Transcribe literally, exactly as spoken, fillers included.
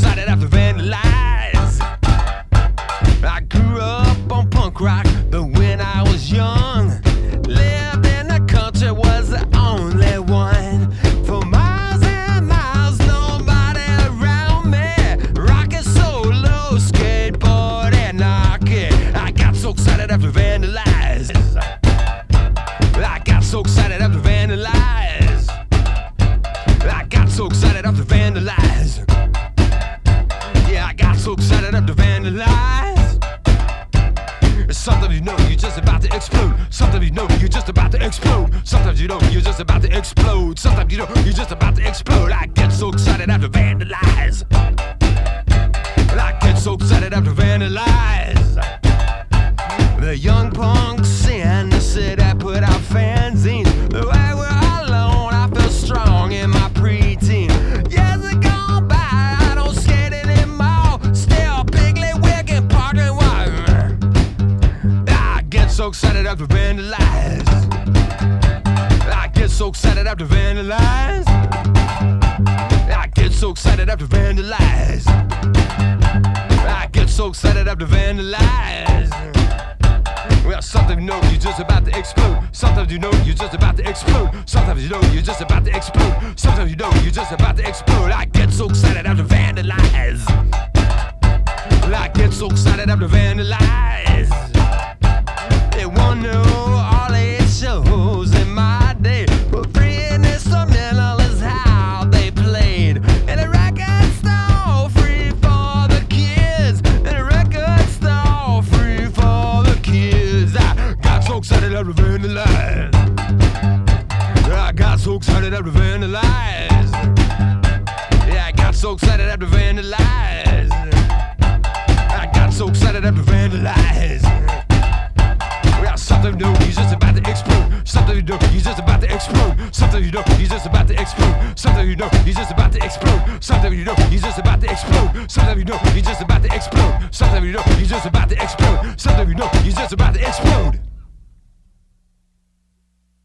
excited after vandalize. I grew up on punk rock, but when I was young, lived in the country, was the only one. For miles and miles, nobody around me. Rockin' solo, skateboard and knocking. I got so excited after vandalize. I got so excited after vandalize. I got so excited after vandalize. Yeah, I got so excited after vandalize. Sometimes you know you're just about to explode. Sometimes you know you're just about to explode. Sometimes you know you're just about to explode. Sometimes you know you're just about to explode. I get so excited after vandalize. I get so excited after vandalize. The young punks in the city put out fanzines. The way we're alone, I feel strong in my preteen. Years are gone by, I don't skate anymore. Still Piggly Wiggin' parking lot. I get so excited after vandalize. I get so excited after vandalize. I get so excited after vandalize. I get so excited after vandalize. Well, sometimes you know you're just about to explode. Sometimes you know you're just about to explode. Sometimes you know you're just about to explode. Sometimes you know you're just about to explode. I get so excited after vandalize. I get so excited after vandalize. They won't know all it shows in my day. But free and instrumental is how they played. And a record store free for the kids. And a record store free for the kids. I got so excited after vandalize. I got so excited after vandalize. Yeah, I got so excited after vandalize. I got so excited after vandalize. Well, something new, you're just about to explode. Something you know, you're just about to explode. Something you know, you're just about to explode. Something you know, you're just about to explode. Something you know, you're just about to explode. Something you know, you're just about to explode. Something you know, you're just about to explode. Something you know, you're just about to explode.